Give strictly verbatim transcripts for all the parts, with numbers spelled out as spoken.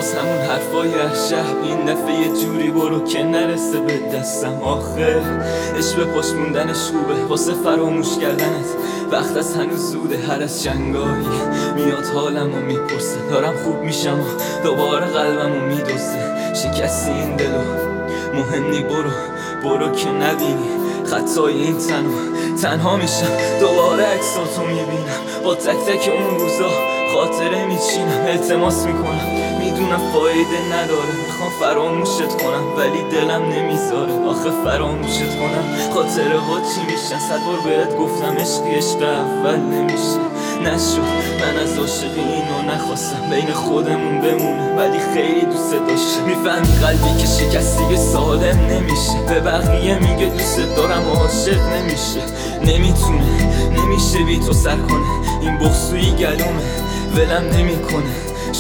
باز همون حرفای ارشب، این دفعه یه جوری برو که نرسه به دستم. آخه عشق به پاش موندنش خوبه واسه فراموش کردنت، وقت از هنوز زوده. هر از جنگایی میاد حالمو میپرسه، دارم خوب میشم و دوباره قلبمو میدوزه. شکستی این دلو مهم نی، برو برو که نبینی خطای این تنو. تنها میشم دوباره عکساتو میبینم، با تک تک اون روزا خاطره میچینم. التماس میکنم میدونم فایده نداره، میخوام فراموشت کنم ولی دلم نمیذاره. آخه فراموشت کنم خاطره ها چی میشن؟ صد بار بهت گفتم عشقی عشق اول نمیشه. نشد من از عاشقی اینو نخواستم، بین خودمون بمونه ولی خیلی دوست داشتم. میفهمی قلبی که شکستی سالم نمیشه، به بقیه میگه دوست دارم عاشق نمیشه. نمیتونه نمیشه بی تو سر کنه، این بغضوی گلومه ولم نمیکنه.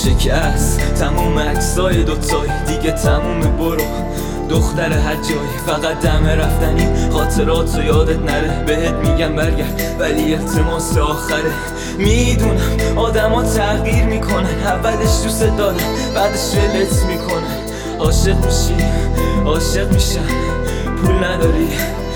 شکست تموم عکسای دوتایی دیگه تمومه، برو دختر هر جایی، فقط دم رفتنی خاطرات رو یادت نره. بهت میگم برگرد ولی التماس آخره. میدونم آدم ها تغییر میکنن، اولش دوست دارن بعدش ولت میکنن. عاشق میشی عاشق میشن، پول نداری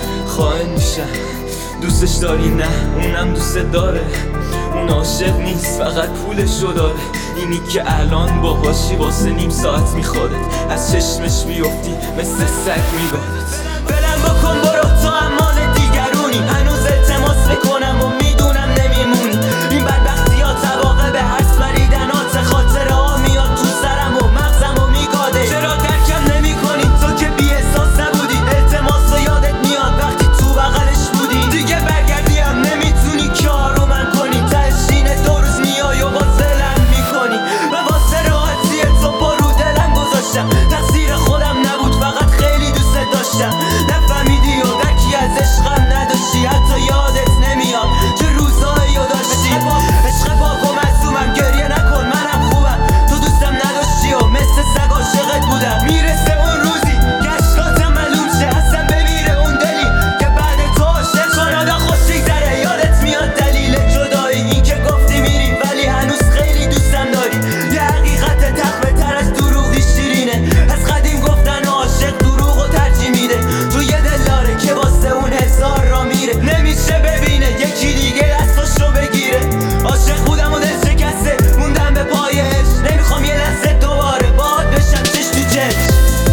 خائن میشن. دوستش داری نه اونم دوست داره، اون عاشق نیست فقط پولشو داره. اینی که الان باهاشی واسه نیم ساعت میخوادت، از چشمش بیفتی مثل سگ میبادت. بلم بکن برو تو امان دیگرونی، هنوز التماس میکنم و میدونم نمیمونی. این بدبختی ها طباقه به حرس بریدنات، خاطره ها میاد تو سرم و مغزم و میگاده. چرا درکم نمی کنی تو که بی احساس نبودی؟ التماس و یادت میاد وقتی تو بغلش بودی. دیگه برگردی هم نمیتونی که آرومم کنی، تشینه دو روز میای و باز دلم میکنی. و واسه راحتی تو برو دلم گذاشتم، تقصیر خودم نبود فقط خیلی دوست داشتم. نفهمیدی و درکی از عشقم نداشتی، حتی یادت نمیاد چه روزایی رو داشتی. عشق پاک و معصومم، گریه نکن منم خوبم. تو دوستم نداشتی و مثل سگ عاشقت بودم. میرسه اون روزی که عشقاتم معلوم شه، اصلا بمیره اون دلی که بعد تو عاشق کن. آدم خوش بگذره یادت میاد دلیل جدایی، این که گفتی میری ولی هنوز خیلی دوستم داری. یه حقیقت تخمه تر از دروغی شیرینه، از قدیم گفتن عاشق دروغ و ترجیح میده. تو یه دل داره که واسه اون هزار را میره، نمیشه ببینه یکی دیگه دستاشو بگیره. عاشق بودم و دل شکسته موندم به پای عشق، نمیخوام یه لحظه دوباره باهات بشم چش تو چش.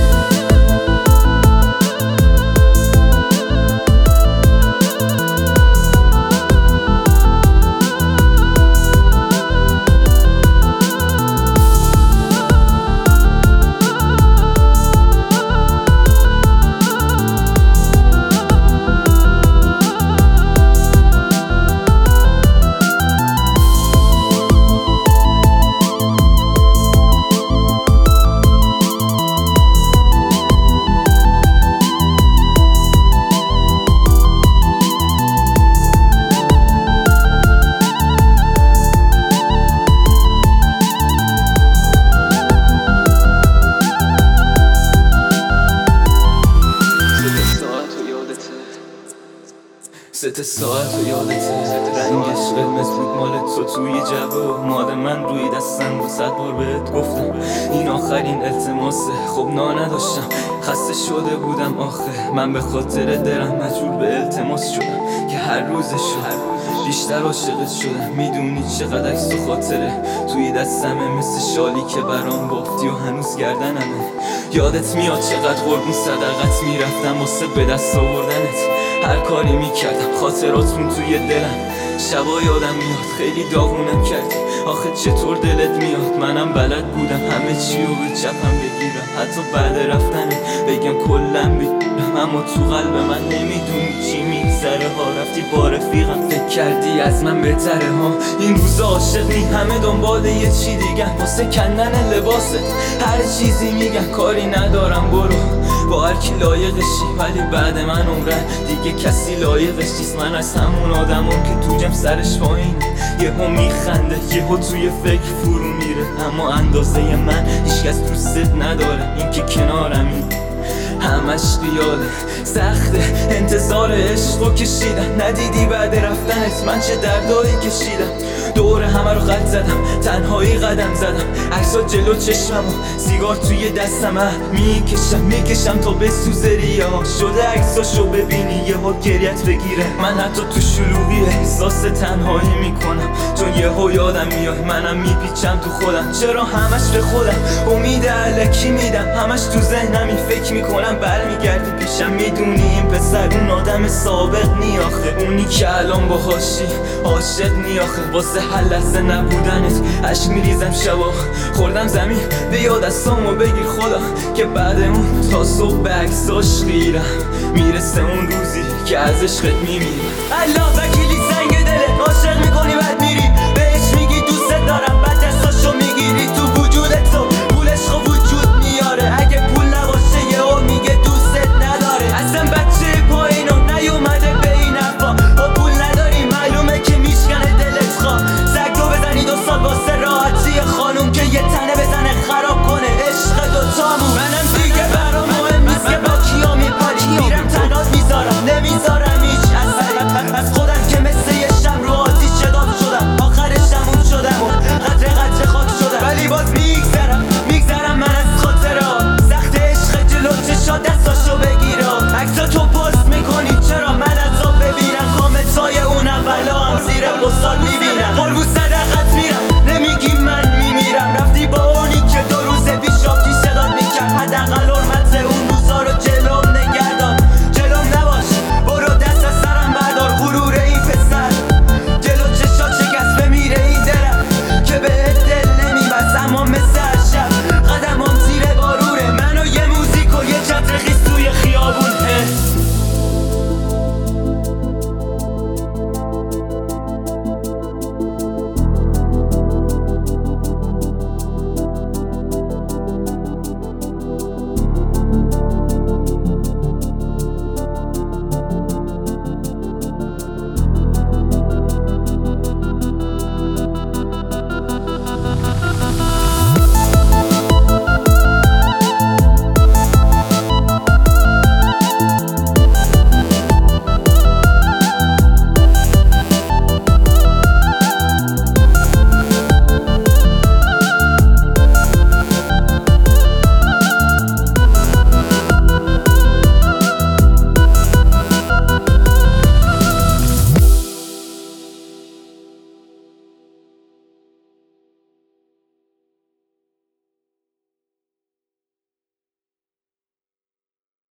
ست ساعت و یادته، رنگش قرمز بود مال تو توی جبه، مال من روی دستم بود. صد بار بهت گفتم این آخرین التماسه. خب نا نداشتم خسته شده بودم، آخه من به خاطر دلم مجبور به التماس شدم که هر روزش بیشتر عاشقت شدم. میدونی چقدر عکس و خاطره توی دستمه، مثل شالی که برام بافتی و هنوز گردنمه. یادت میاد چقدر قربون صدقت میرفتم واسه به دست آوردنت، هر کاری میکردم خاطراتون توی دلم. شبا یادم میاد خیلی داغونم کردی، آخه چطور دلت میاد؟ منم بلد بودم همه چی رو به چپم بگیرم، حتی بعد رفتن بگم کلم بگیرم. اما تو قلب من نمیدونی چی میگذره ها. رفتی با رفیقم فکر کردی از من بهتره ها. این روزا عاشق نی همه دنبال یه چی دیگه، واسه کندن لباست هر چیزی میگن. کاری ندارم برو با هر کی لایقشی، ولی بعد من عمرن دیگه کسی لایقش نیست. من از همون آدمم که تو جم سرش پایین، یهو میخنده یهو توی فکر فرو میره. اما اندازه من هیچکس دوستت نداره، این که کنارمی همش خیاله سخته انتظار عشقو کشیدم ندیدی بعد رفتنت من چه دردایی کشیدم دور همه رو خط زدم تنهایی قدم زدم عکسا جلو چشمم و سیگار توی دستم میکشم میکشم تا بسوزه ریا شده عکساشو ببینی یه ها گریت بگیره من حتی تو شلوغی احساس تنهایی میکنم چون یه ها یادم میاد منم میپیچم تو خودم چرا همش به خودم امید الکی میدم همش تو ذهنمی فکر میکنم برمیگردی پیشم میدونی این پسر اون آدم سابق نیاخه اونی که الان باهاشی عاشق نیاخه واسه هر لحظه نبودنت عشق میریزم شبا خوردم زمین به یاد دستامو بگیر خدا که بعد اون تا صبح به عکساش خیرم میرسه اون روزی که از عشقت میمیرم الله وکیلی